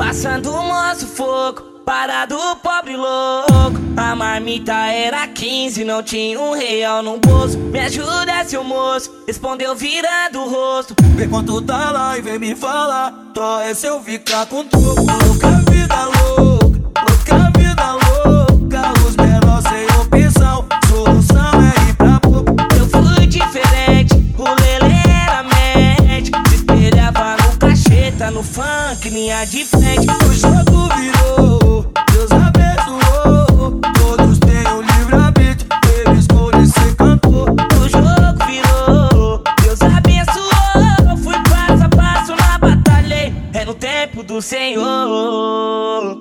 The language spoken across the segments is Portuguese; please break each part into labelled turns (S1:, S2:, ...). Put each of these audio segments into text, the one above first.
S1: Passando o moço fogo, parado pobre louco. A marmita era 15, não tinha R$1 no bolso. Me ajuda, seu moço, respondeu virando o rosto.
S2: Vê quanto tá lá e vem me falar. Só é se eu ficar com troco. Louca vida louca, louca vida louca. Os menores sem opção, solução é ir pra boca.
S1: Eu fui diferente, o Lelê era médico. Se espelhava no cacheta, no funk, linha de frente.
S2: O jogo virou, Deus abençoou. Todos têm o livre-arbítrio, ele escolhe ser cantor.
S1: O jogo virou, Deus abençoou. Fui passo a passo na batalha, é no tempo do Senhor.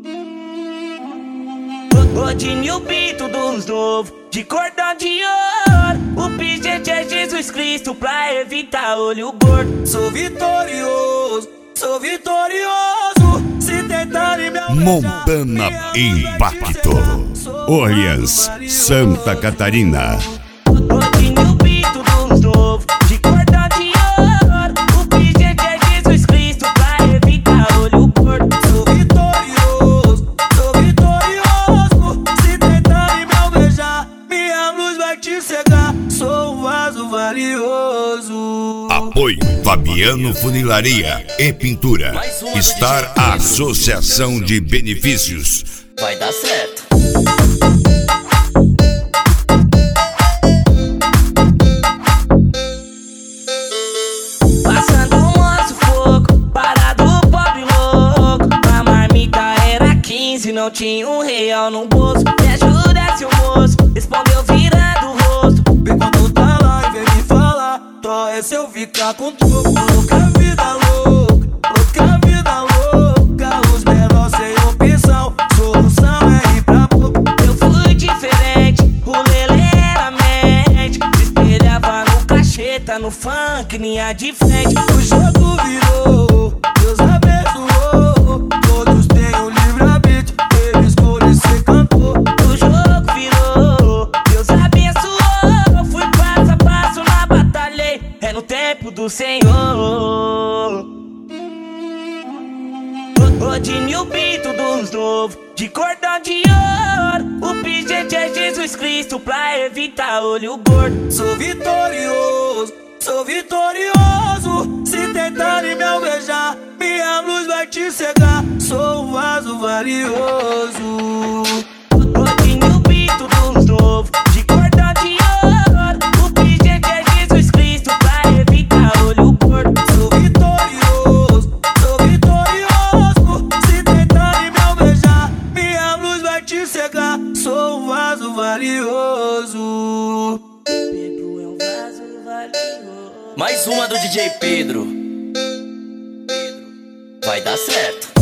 S1: Rodinho o pito dos novos, de cordão de ouro. O pingente é Jesus Cristo pra evitar olho gordo.
S2: Sou vitorioso, sou vitorioso. Se tentarem me alvejar,
S3: Montana Impacto. Orleans, Santa Catarina.
S1: Rodinho o pito dos novos, de cordão de ouro. O pingente é Jesus Cristo pra evitar olho gordo.
S2: Sou vitorioso, sou vitorioso. Se tentarem me alvejar, minha luz vai te cegar. Sou um vaso valioso.
S3: Apoio Fabiano Funilaria e Pintura. Star Associação de Benefícios.
S1: Vai dar certo. Passando o moço fogo, parado pobre louco. A marmita era 15, não tinha R$1 no bolso. Me ajuda, seu moço, respondeu virando o rosto.
S2: Vê quando tá lá e vem me falar. Só é se eu ficar com troco. Louca vida louca, louca vida louca. Os menores sem opção, solução é ir pra boca.
S1: Eu fui diferente, o Lelê era médico. Se espelhava no cacheta, no funk, linha de frente.
S2: O jogo virou, Deus abençoou. Todos têm o livre-arbítrio, ele escolhe ser cantor.
S1: O jogo virou, Deus abençoou. Fui passo a passo na batalha, é no tempo do Senhor. Rodinho o pito dos novos, de cordão de ouro. O pingente é Jesus Cristo pra evitar olho gordo.
S2: Sou vitorioso, sou vitorioso. Se tentarem me alvejar, minha luz vai te cegar. Sou um vaso valioso.
S1: Rodinho o pito dos novos, de cordão de ouro. O pingente é Jesus Cristo pra evitar olho gordo.
S2: Sou vitorioso, sou vitorioso. Se tentarem me alvejar, minha luz vai te cegar. Sou um vaso valioso.
S1: Pedro é um vaso valioso.
S4: Mais uma do DJ Pedro. Vai dar certo.